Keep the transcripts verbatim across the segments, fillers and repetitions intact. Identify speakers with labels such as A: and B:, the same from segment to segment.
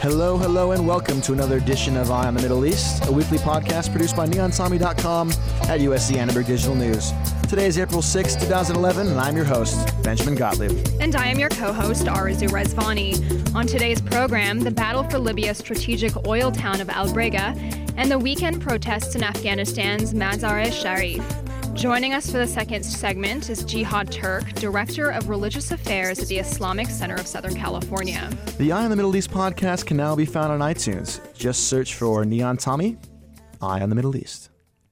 A: Hello, hello, and welcome to another edition of Eye on the Middle East, a weekly podcast produced by neon tommy dot com at U S C Annenberg Digital News. Today is April sixth, twenty eleven, and I'm your host, Benjamin Gottlieb.
B: And I am your co-host, Arzu Rezvani. On today's program, the battle for Libya's strategic oil town of Al Brega and the weekend protests in Afghanistan's Mazar-e-Sharif. Joining us for the second segment is Jihad Turk, Director of Religious Affairs at the Islamic Center of Southern California.
A: The Eye on the Middle East podcast can now be found on iTunes. Just search for Neon Tommy, Eye on the Middle East.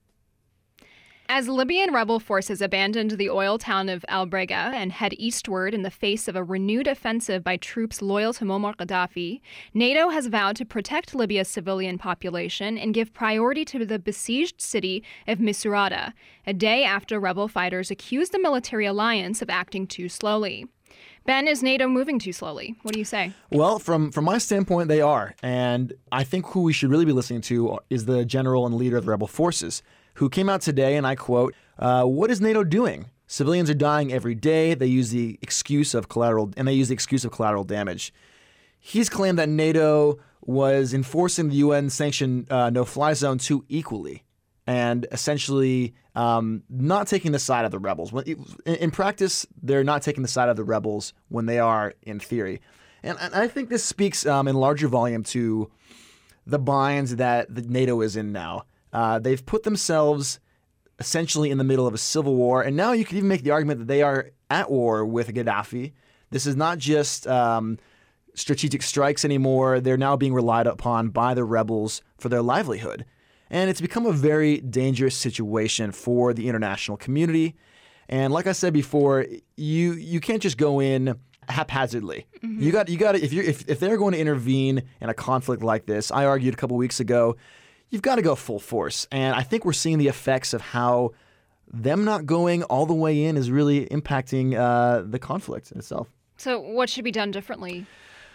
B: As Libyan rebel forces abandoned the oil town of Al Brega and head eastward in the face of a renewed offensive by troops loyal to Muammar Gaddafi, NATO has vowed to protect Libya's civilian population and give priority to the besieged city of Misurata, a day after rebel fighters accused the military alliance of acting too slowly. Ben, is NATO moving too slowly? What do you say?
A: Well, from, from my standpoint, they are. And I think who we should really be listening to is the general and leader of the rebel forces, who came out today, and I quote, uh, what is NATO doing? Civilians are dying every day. They use the excuse of collateral, and they use the excuse of collateral damage. He's claimed that NATO was enforcing the U N-sanctioned uh, no-fly zone too equally, and essentially um, not taking the side of the rebels. When, in, in practice, they're not taking the side of the rebels when they are in theory. And, and I think this speaks um, in larger volume to the binds that the NATO is in now. Uh, they've put themselves essentially in the middle of a civil war, and now you could even make the argument that they are at war with Gaddafi. This is not just um, strategic strikes anymore. They're now being relied upon by the rebels for their livelihood. And it's become a very dangerous situation for the international community. And like I said before, you you can't just go in haphazardly. Mm-hmm. You got you got if you if if they're going to intervene in a conflict like this, I argued a couple weeks ago, you've got to go full force. And I think we're seeing the effects of how them not going all the way in is really impacting uh, the conflict itself.
B: So what should be done differently?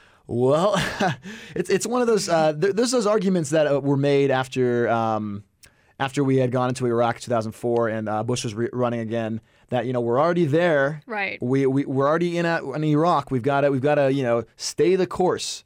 A: Well, it's it's one of those uh, there, there's those arguments that uh, were made after um, after we had gone into Iraq in two thousand four and uh, Bush was re- running again. That you know we're already there.
B: Right.
A: We we we're already in a, in Iraq. We've got to we've got to you know stay the course.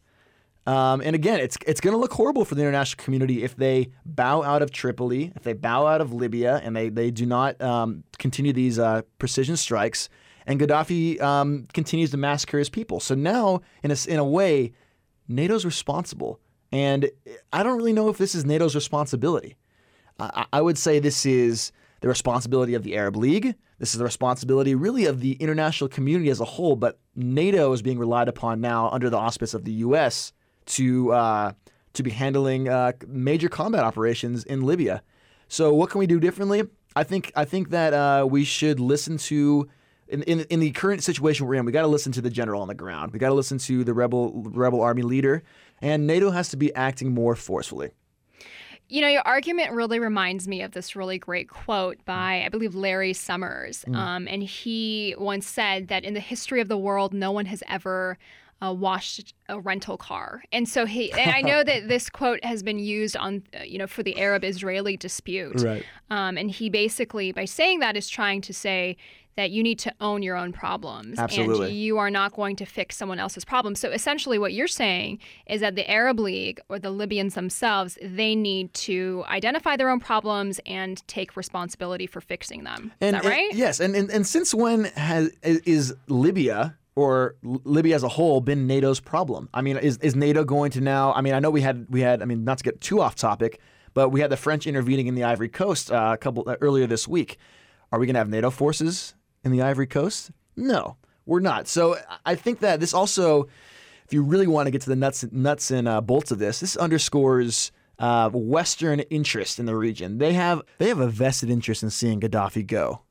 A: Um, and again, it's it's going to look horrible for the international community if they bow out of Tripoli, if they bow out of Libya, and they they do not um, continue these uh, precision strikes. And Gaddafi um, continues to massacre his people. So now, in a, in a way, NATO's responsible. And I don't really know if this is NATO's responsibility. I, I would say this is the responsibility of the Arab League. This is the responsibility really of the international community as a whole. But NATO is being relied upon now under the auspice of the U S to uh, to be handling uh, major combat operations in Libya. So what can we do differently? I think I think that uh, we should listen to. In, in in the current situation we're in, we got to listen to the general on the ground. We got to listen to the rebel rebel army leader, and NATO has to be acting more forcefully.
B: You know, your argument really reminds me of this really great quote by, I believe, Larry Summers. Mm. Um, and he once said that in the history of the world, no one has ever uh, washed a rental car. And so he, and I know that this quote has been used on, uh, you know, for the Arab-Israeli dispute.
A: Right.
B: Um, and he basically, by saying that, is trying to say that you need to own your own problems.
A: Absolutely.
B: And you are not going to fix someone else's problems. So essentially what you're saying is that the Arab League or the Libyans themselves, they need to identify their own problems and take responsibility for fixing them.
A: And,
B: is that right?
A: And, yes. And, and and since when has is Libya or Libya as a whole been NATO's problem? I mean, is is NATO going to now? I mean, I know we had we had. I mean, not to get too off topic, but we had the French intervening in the Ivory Coast uh, a couple uh, earlier this week. Are we going to have NATO forces in the Ivory Coast? No, we're not. So I think that this also, if you really want to get to the nuts, nuts and uh, bolts of this, this underscores uh, Western interest in the region. They have they have a vested interest in seeing Gaddafi go.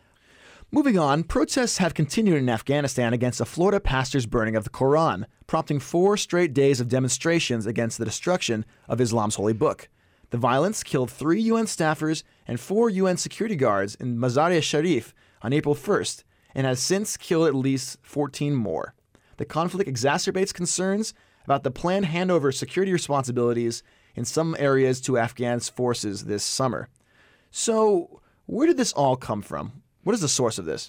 A: Moving on, protests have continued in Afghanistan against a Florida pastor's burning of the Quran, prompting four straight days of demonstrations against the destruction of Islam's holy book. The violence killed three U N staffers and four U N security guards in Mazar-e-Sharif on April first, and has since killed at least fourteen more. The conflict exacerbates concerns about the planned handover of security responsibilities in some areas to Afghan forces this summer. So, where did this all come from? What is the source of this?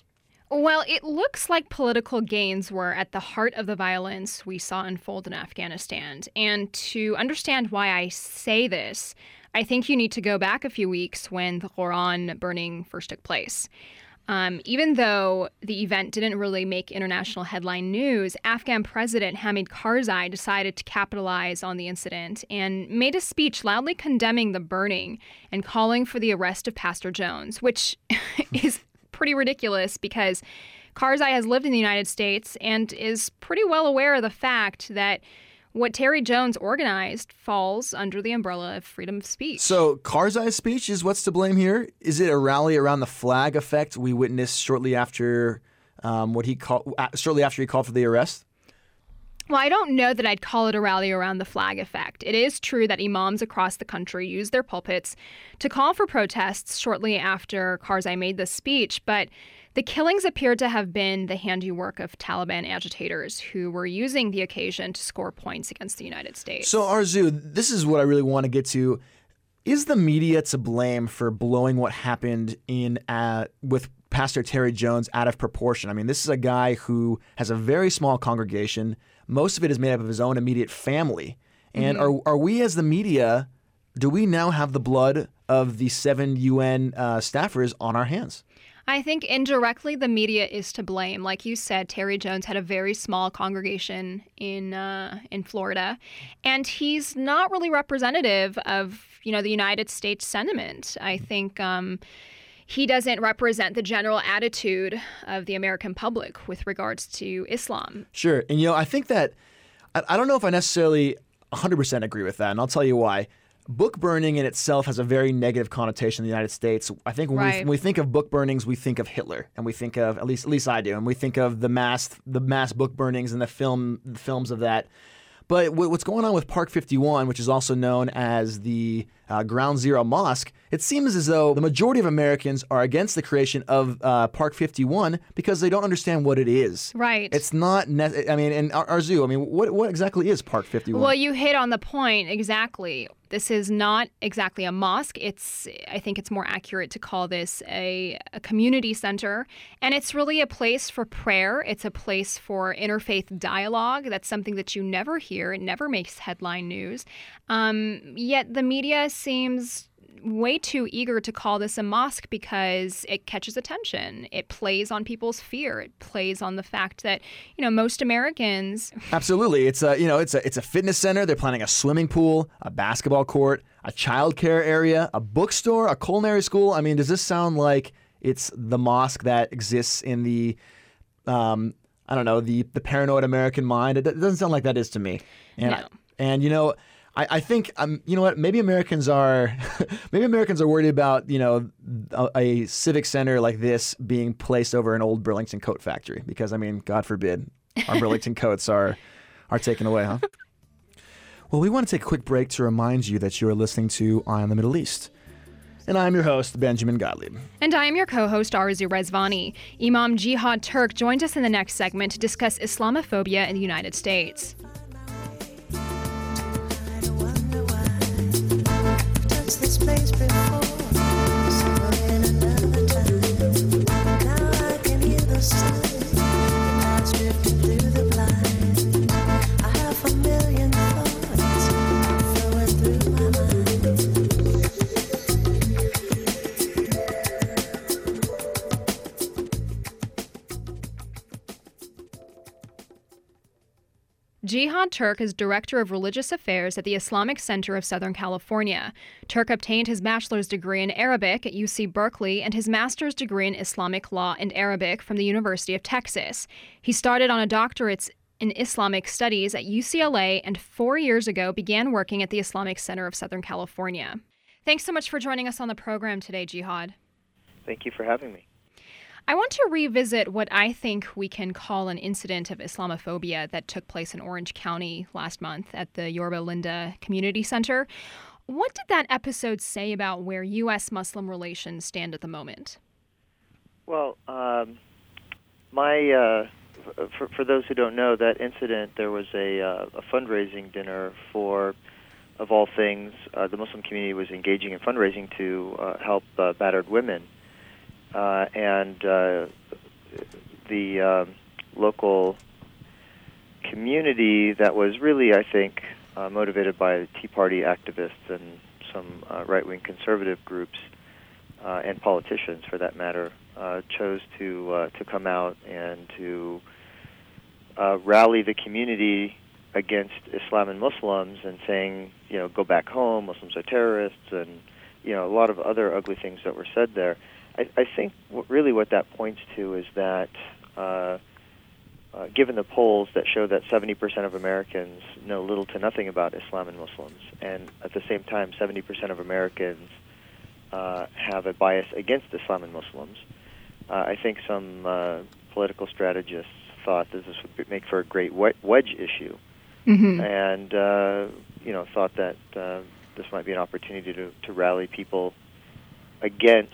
B: Well, it looks like political gains were at the heart of the violence we saw unfold in Afghanistan. And to understand why I say this, I think you need to go back a few weeks when the Quran burning first took place. Um, even though the event didn't really make international headline news, Afghan President Hamid Karzai decided to capitalize on the incident and made a speech loudly condemning the burning and calling for the arrest of Pastor Jones, which is pretty ridiculous because Karzai has lived in the United States and is pretty well aware of the fact that what Terry Jones organized falls under the umbrella of freedom of speech.
A: So Karzai's speech is what's to blame here? Is it a rally around the flag effect we witnessed shortly after um, what he called shortly after he called for the arrest?
B: Well, I don't know that I'd call it a rally around the flag effect. It is true that imams across the country used their pulpits to call for protests shortly after Karzai made this speech, but the killings appeared to have been the handiwork of Taliban agitators who were using the occasion to score points against the United States.
A: So, Arzu, this is what I really want to get to. Is the media to blame for blowing what happened in uh, with Pastor Terry Jones out of proportion? I mean, this is a guy who has a very small congregation. Most of it is made up of his own immediate family. And mm-hmm. are are we as the media, do we now have the blood of the seven U N uh, staffers on our hands?
B: I think indirectly the media is to blame. Like you said, Terry Jones had a very small congregation in uh, in Florida, and he's not really representative of, you know, the United States sentiment. I think um, he doesn't represent the general attitude of the American public with regards to Islam.
A: Sure. And, you know, I think that I, I don't know if I necessarily one hundred percent agree with that, and I'll tell you why. Book burning in itself has a very negative connotation in the United States. I think when,
B: right.
A: we, when we think of book burnings, we think of Hitler, and we think of at least at least I do, and we think of the mass the mass book burnings and the film the films of that. But what's going on with Park fifty-one, which is also known as the uh, Ground Zero Mosque, it seems as though the majority of Americans are against the creation of uh, Park fifty-one because they don't understand what it is.
B: Right.
A: It's not, ne- I mean, and Arzu, I mean, what what exactly is Park fifty-one?
B: Well, you hit on the point exactly. This is not exactly a mosque. It's, I think it's more accurate to call this a, a community center. And it's really a place for prayer. It's a place for interfaith dialogue. That's something that you never hear. It never makes headline news. Um, yet the media seems way too eager to call this a mosque because it catches attention. It plays on people's fear. It plays on the fact that, you know, most Americans.
A: Absolutely. It's a, you know, it's a, it's a fitness center. They're planning a swimming pool, a basketball court, a child care area, a bookstore, a culinary school. I mean, does this sound like it's the mosque that exists in the, um, I don't know, the, the paranoid American mind? It doesn't sound like that is to me. And,
B: no.
A: I, and you know, I, I think, um, you know what, maybe Americans are maybe Americans are worried about, you know, a, a civic center like this being placed over an old Burlington coat factory because, I mean, God forbid, our Burlington coats are, are taken away, huh? Well, we want to take a quick break to remind you that you are listening to Eye on the Middle East. And I'm your host, Benjamin Gottlieb.
B: And I am your co-host, Arzu Rezvani. Imam Jihad Turk joins us in the next segment to discuss Islamophobia in the United States.
C: This place before, so in another time. Now I can hear the sun, clouds drifting through the blind. I have a million thoughts flowing through my mind.
B: Jihad Turk is Director of Religious Affairs at the Islamic Center of Southern California. Turk obtained his bachelor's degree in Arabic at U C Berkeley and his master's degree in Islamic law and Arabic from the University of Texas. He started on a doctorate in Islamic studies at U C L A and four years ago began working at the Islamic Center of Southern California. Thanks so much for joining us on the program today, Jihad.
D: Thank you for having me.
B: I want to revisit what I think we can call an incident of Islamophobia that took place in Orange County last month at the Yorba Linda Community Center. What did that episode say about where U S Muslim relations stand at the moment?
D: Well, um, my uh, for, for those who don't know, that incident, there was a, uh, a fundraising dinner for, of all things, uh, the Muslim community was engaging in fundraising to uh, help uh, battered women. Uh, and uh, the um, local community that was really, I think, uh, motivated by Tea Party activists and some uh, right-wing conservative groups uh, and politicians, for that matter, uh, chose to uh, to come out and to uh, rally the community against Islam and Muslims, and saying, you know, go back home, Muslims are terrorists, and, you know, a lot of other ugly things that were said there. I, I think what, really what that points to is that, uh, uh, given the polls that show that seventy percent of Americans know little to nothing about Islam and Muslims, and at the same time seventy percent of Americans uh, have a bias against Islam and Muslims, uh, I think some uh, political strategists thought that this would make for a great wedge issue. Mm-hmm. And, uh, you know, thought that uh, this might be an opportunity to, to rally people against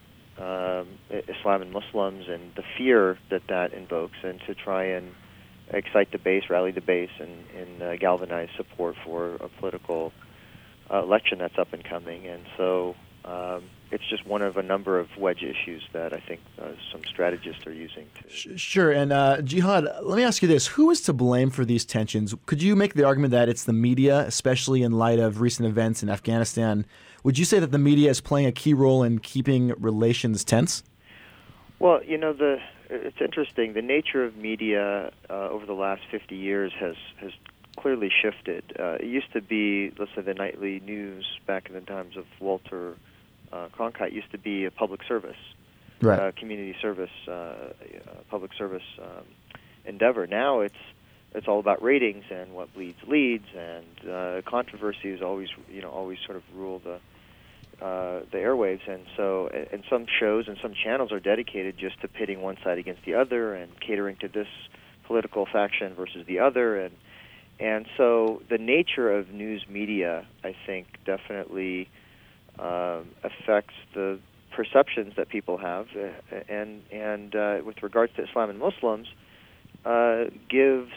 D: um, Islam and Muslims and the fear that that invokes, and to try and excite the base, rally the base, and, and uh, galvanize support for a political uh, election that's up and coming. And so um, it's just one of a number of wedge issues that I think uh, some strategists are using. To
A: Sure. And uh, Jihad, let me ask you this. Who is to blame for these tensions? Could you make the argument that it's the media, especially in light of recent events in Afghanistan? Would you say that the media is playing a key role in keeping relations tense?
D: Well, you know, the it's interesting. The nature of media uh, over the last fifty years has, has clearly shifted. Uh, it used to be, let's say, the nightly news back in the times of Walter uh, Cronkite used to be a public service,
A: right.
D: uh, community service, uh, uh, public service um, endeavor. Now it's it's all about ratings and what bleeds leads, and uh, controversies always, you know, always sort of rule the uh, the airwaves. And so, and some shows and some channels are dedicated just to pitting one side against the other and catering to this political faction versus the other. And and so, the nature of news media, I think, definitely um, affects the perceptions that people have, uh, and and uh, with regards to Islam and Muslims, uh, gives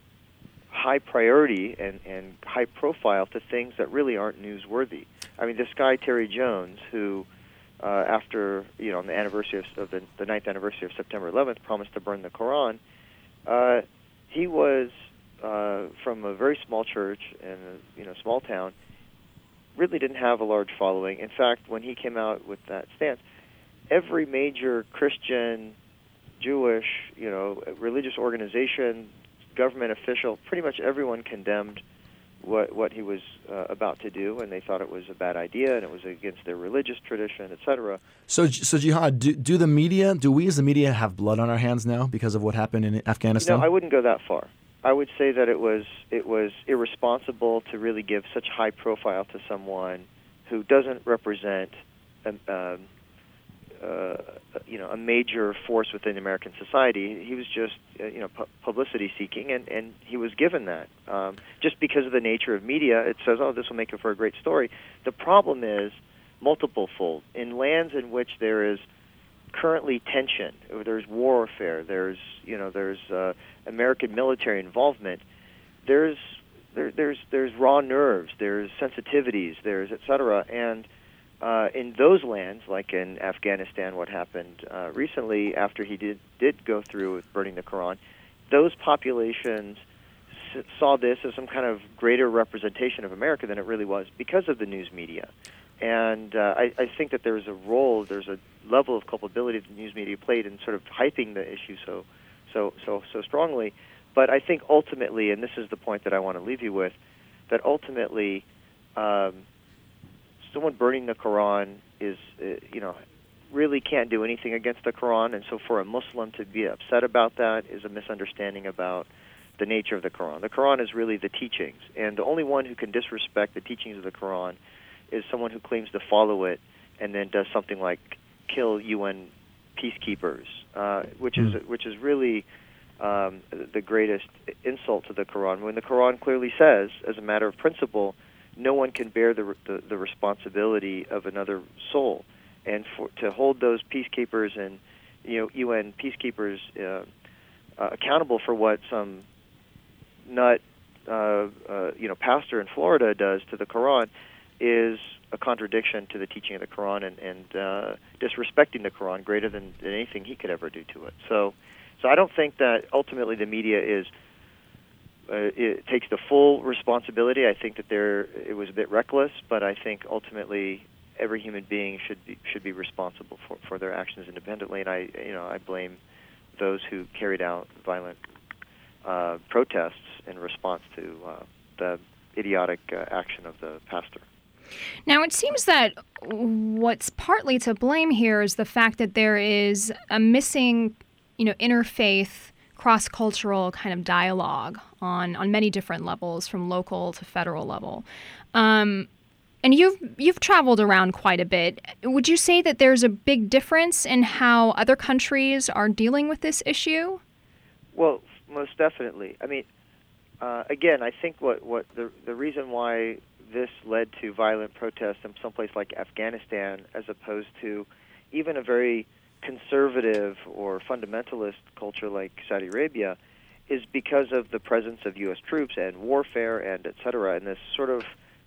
D: high priority and, and high profile to things that really aren't newsworthy. I mean, this guy Terry Jones, who uh, after, you know, on the anniversary of, of the, the ninth anniversary of September eleventh, promised to burn the Quran, uh, he was uh, from a very small church in a, you know, small town. Really didn't have a large following. In fact, when he came out with that stance, every major Christian, Jewish, you know, religious organization, government official, pretty much everyone condemned what what he was uh, about to do, and they thought it was a bad idea, and it was against their religious tradition, et cetera.
A: So, so Jihad, do, do the media, do we as the media have blood on our hands now because of what happened in Afghanistan?
D: No, I wouldn't go that far. I would say that it was it was irresponsible to really give such high profile to someone who doesn't represent um, um, uh, you know, a major force within American society. He was just, uh, you know, pu- publicity seeking, and, and he was given that. Um, just because of the nature of media, it says, oh, this will make it for a great story. The problem is multiple-fold. In lands in which there is currently tension, there's warfare, there's, you know, there's uh, American military involvement, there's there, there's there's raw nerves, there's sensitivities, there's et cetera, and Uh, in those lands, like in Afghanistan, what happened uh, recently after he did, did go through with burning the Quran, those populations s- saw this as some kind of greater representation of America than it really was because of the news media. And uh, I, I think that there's a role, there's a level of culpability that the news media played in sort of hyping the issue so, so, so, so strongly. But I think ultimately, and this is the point that I want to leave you with, that ultimately um, someone burning the Quran is, uh, you know, really can't do anything against the Quran, and so for a Muslim to be upset about that is a misunderstanding about the nature of the Quran. The Quran is really the teachings, and the only one who can disrespect the teachings of the Quran is someone who claims to follow it and then does something like kill U N peacekeepers, uh, which is which is really um, the greatest insult to the Quran. When the Quran clearly says, as a matter of principle, no one can bear the, the the responsibility of another soul, and for to hold those peacekeepers and, you know, U N peacekeepers uh, uh, accountable for what some nut uh, uh, you know pastor in Florida does to the Quran is a contradiction to the teaching of the Quran and, and uh, disrespecting the Quran greater than, than anything he could ever do to it. So, so I don't think that ultimately the media is uh, it takes the full responsibility. I think that there it was a bit reckless, but I think ultimately every human being should be should be responsible for, for their actions independently. And I you know I blame those who carried out violent uh, protests in response to uh, the idiotic uh, action of the pastor.
B: Now, it seems that what's partly to blame here is the fact that there is a missing, you know, interfaith, cross-cultural kind of dialogue on, on many different levels, from local to federal level. Um, and you've you've traveled around quite a bit. Would you say that there's a big difference in how other countries are dealing with this issue?
D: Well, most definitely. I mean, uh, again, I think what, what the the reason why this led to violent protests in some place like Afghanistan, as opposed to even a very conservative or fundamentalist culture like Saudi Arabia, is because of the presence of U S troops and warfare and et cetera, and this sort of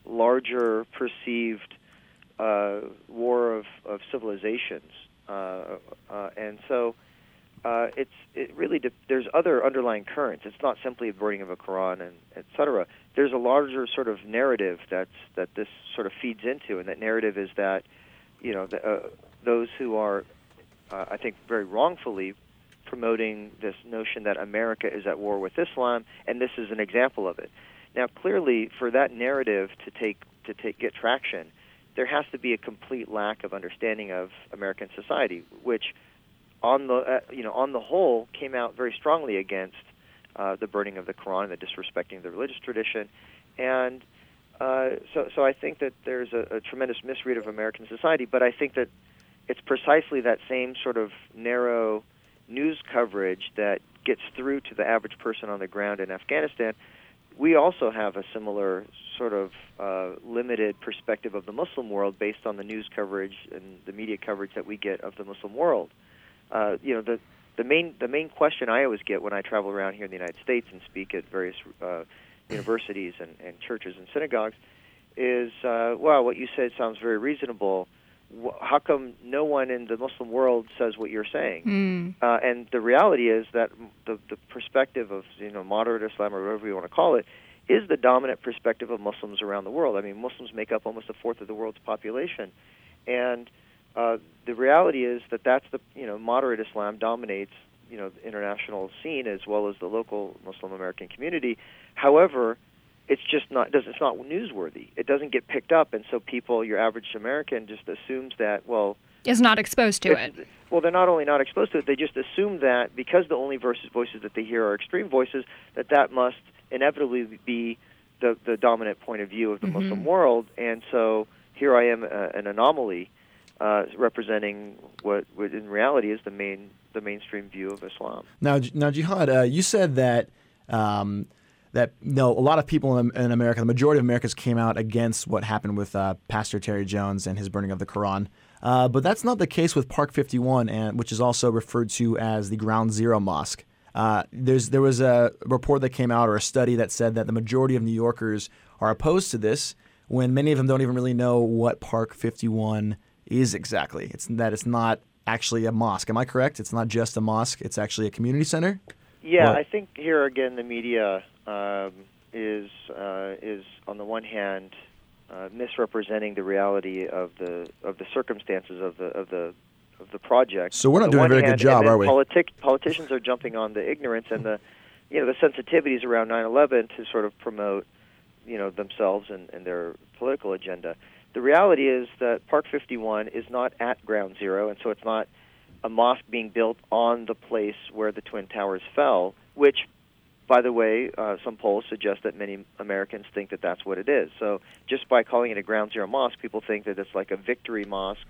D: larger perceived uh, war of, of civilizations. Uh, uh, and so uh, it's it really de- there's other underlying currents. It's not simply a burning of a Quran and et cetera. There's a larger sort of narrative that's that this sort of feeds into, and that narrative is that, you know, the, uh, those who are, uh, I think, very wrongfully promoting this notion that America is at war with Islam, and this is an example of it. Now, clearly, for that narrative to take to take get traction, there has to be a complete lack of understanding of American society, which, on the uh, you know on the whole, came out very strongly against uh, the burning of the Quran and the disrespecting of the religious tradition, and uh, so so I think that there's a, a tremendous misread of American society. But I think that it's precisely that same sort of narrow news coverage that gets through to the average person on the ground in Afghanistan. We also have a similar sort of uh, limited perspective of the Muslim world based on the news coverage and the media coverage that we get of the Muslim world. Uh, you know, the the main the main question I always get when I travel around here in the United States and speak at various uh, universities and, and churches and synagogues is, uh, wow, what you said sounds very reasonable. How come no one in the Muslim world says what you're saying?
B: Mm.
D: Uh, and the reality is that the, the perspective of, you know, moderate Islam, or whatever you want to call it, is the dominant perspective of Muslims around the world. I mean, Muslims make up almost a fourth of the world's population, and uh, the reality is that that's the, you know, moderate Islam dominates, you know, the international scene as well as the local Muslim American community. However, it's just not does it's not newsworthy. It doesn't get picked up, and so people, your average American, just assumes that, well,
B: is not exposed to it.
D: Well, they're not only not exposed to it, they just assume that because the only verses, voices that they hear are extreme voices, that that must inevitably be the the dominant point of view of the mm-hmm. Muslim world. And so here I am, uh, an anomaly, uh, representing what, what in reality is the main the mainstream view of Islam.
A: Now, now, Jihad, uh, you said that. Um, That no, a lot of people in, in America, the majority of Americans came out against what happened with uh, Pastor Terry Jones and his burning of the Quran. Uh, but that's not the case with Park fifty-one, and which is also referred to as the Ground Zero Mosque. Uh, there's there was a report that came out, or a study that said that the majority of New Yorkers are opposed to this, when many of them don't even really know what Park fifty-one is exactly. It's that it's not actually a mosque. Am I correct? It's not just a mosque. It's actually a community center.
D: Yeah,
A: What?
D: I think here again the media um, is uh, is on the one hand uh, misrepresenting the reality of the of the circumstances of the of the of the project.
A: So we're not
D: On the
A: doing a
D: one
A: very good
D: hand,
A: job,
D: and then
A: are we?
D: Politic, politicians are jumping on the ignorance and the you know the sensitivities around nine eleven to sort of promote you know themselves and, and their political agenda. The reality is that Park fifty-one is not at Ground Zero, and so it's not a mosque being built on the place where the Twin Towers fell, which, by the way, uh, some polls suggest that many Americans think that that's what it is. So just by calling it a Ground Zero mosque, people think that it's like a victory mosque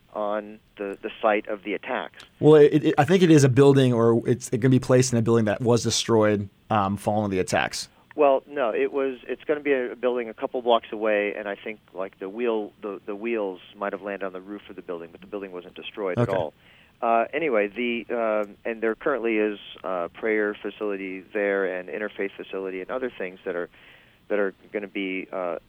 D: on the, the site of the attacks.
A: Well, it, it, I think it is a building, or it's it can be placed in a building that was destroyed um, following the attacks.
D: Well, no, it was. It's going to be a building a couple blocks away, and I think like the wheel, the the wheels might have landed on the roof of the building, but the building wasn't destroyed
A: Okay.
D: at all. Uh, anyway, the um, and there currently is a prayer facility there, and interfaith facility, and other things that are that are going to be uh,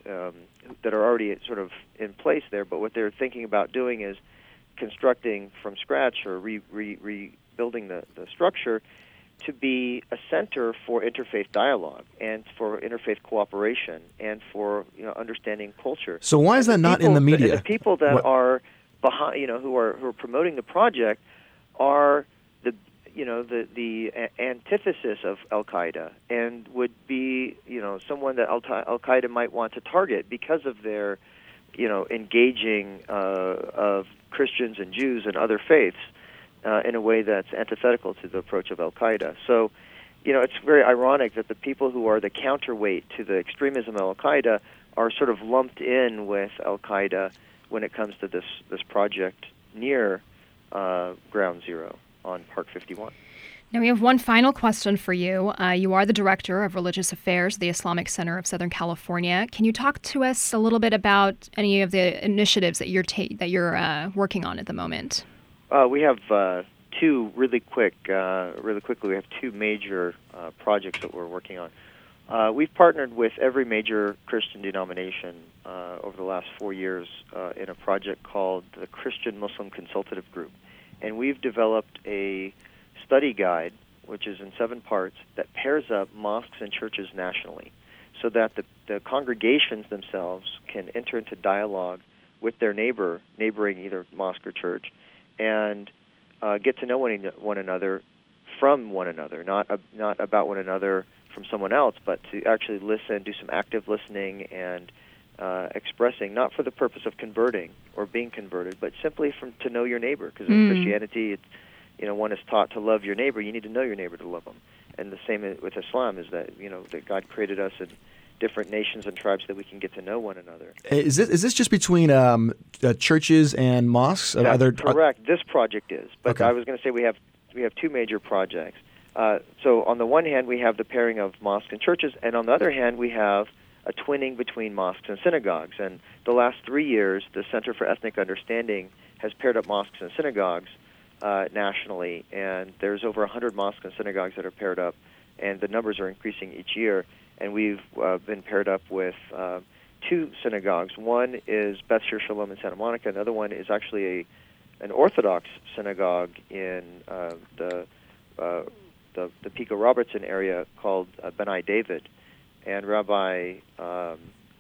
D: um, that are already sort of in place there. But what they're thinking about doing is constructing from scratch or re, re, rebuilding the, the structure to be a center for interfaith dialogue and for interfaith cooperation and for you know understanding culture.
A: So why is
D: And
A: that
D: the
A: not
D: people,
A: in the media?
D: The, the people that
A: What-
D: are behind, you know, who are who are promoting the project are the you know the the a- antithesis of Al Qaeda and would be you know someone that Al Qaeda might want to target because of their you know engaging uh, of Christians and Jews and other faiths. Uh, in a way that's antithetical to the approach of Al Qaeda. So, you know, it's very ironic that the people who are the counterweight to the extremism of Al Qaeda are sort of lumped in with Al Qaeda when it comes to this this project near uh, Ground Zero on Park fifty-one.
B: Now, we have one final question for you. Uh, you are the Director of Religious Affairs at the Islamic Center of Southern California. Can you talk to us a little bit about any of the initiatives that you're ta- that you're uh, working on at the moment?
D: Uh, we have uh, two really quick, uh, really quickly. We have two major uh, projects that we're working on. Uh, we've partnered with every major Christian denomination uh, over the last four years uh, in a project called the Christian Muslim Consultative Group, and we've developed a study guide, which is in seven parts, that pairs up mosques and churches nationally, so that the, the congregations themselves can enter into dialogue with their neighbor, neighboring either mosque or church, and uh, get to know one, one another from one another, not uh, not about one another from someone else, but to actually listen, do some active listening and uh, expressing, not for the purpose of converting or being converted, but simply from to know your neighbor. Because in
B: Mm.
D: Christianity, it's, you know, one is taught to love your neighbor. You need to know your neighbor to love them. And the same with Islam is that you know that God created us in different nations and tribes that we can get to know one another.
A: Is this is this just between um, uh, churches and mosques? Are
D: That's
A: there-
D: correct. This project is, but
A: Okay.
D: I was going to say we have we have two major projects. Uh, so on the one hand, we have the pairing of mosques and churches, and on the other hand, we have a twinning between mosques and synagogues. And the last three years, the Center for Ethnic Understanding has paired up mosques and synagogues uh, nationally, and there's over one hundred mosques and synagogues that are paired up, and the numbers are increasing each year. And we've uh, been paired up with uh, two synagogues. One is Beth Shir Shalom in Santa Monica. Another one is actually a an Orthodox synagogue in uh, the, uh, the the Pico Robertson area called uh, B'nai David. And Rabbi um,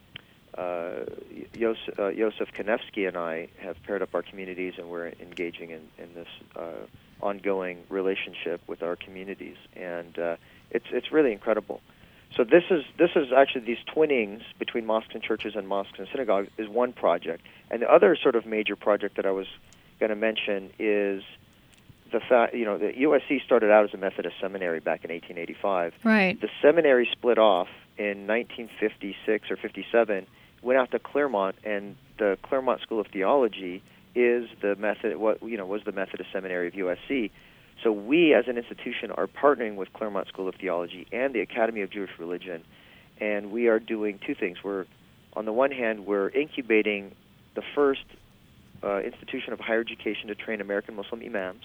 D: uh, Yosef, uh, Yosef Kanevsky and I have paired up our communities, and we're engaging in, in this uh, ongoing relationship with our communities. And uh, it's it's really incredible. So this is this is actually these twinnings between mosques and churches and mosques and synagogues is one project, and the other sort of major project that I was going to mention is the fact you know the U S C started out as a Methodist seminary back in eighteen eighty-five.
B: Right.
D: The seminary split off in nineteen fifty-six or fifty-seven, went out to Claremont, and the Claremont School of Theology is the method what you know was the Methodist seminary of U S C. So we, as an institution, are partnering with Claremont School of Theology and the Academy of Jewish Religion, and we are doing two things. We're, on the one hand, we're incubating the first uh, institution of higher education to train American Muslim imams,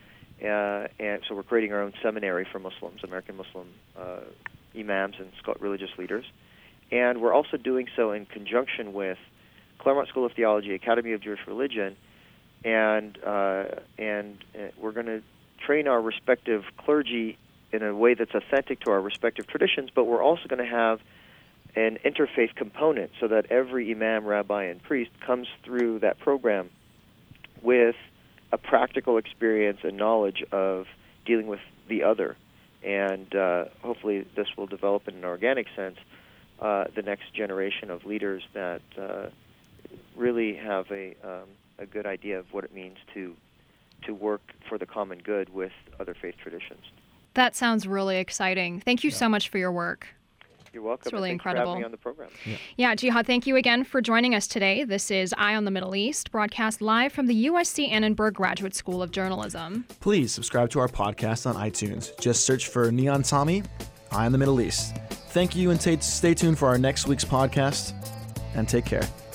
D: uh, and so we're creating our own seminary for Muslims, American Muslim uh, imams and religious leaders, and we're also doing so in conjunction with Claremont School of Theology, Academy of Jewish Religion, and uh, and uh, we're going to train our respective clergy in a way that's authentic to our respective traditions, but we're also going to have an interfaith component so that every imam, rabbi, and priest comes through that program with a practical experience and knowledge of dealing with the other. And uh, hopefully this will develop in an organic sense uh, the next generation of leaders that uh, really have a, um, a good idea of what it means to to work for the common good with other faith traditions.
B: That sounds really exciting. Thank you
A: Yeah.
B: so much for your work.
D: You're welcome.
B: It's really
D: and thanks
B: incredible.
D: for having me on the program.
B: Yeah, Jihad, thank you again for joining us today. This is Eye on the Middle East, broadcast live from the U S C Annenberg Graduate School of Journalism.
A: Please subscribe to our podcast on iTunes. Just search for Neon Tommy, Eye on the Middle East. Thank you, and t- stay tuned for our next week's podcast, and take care.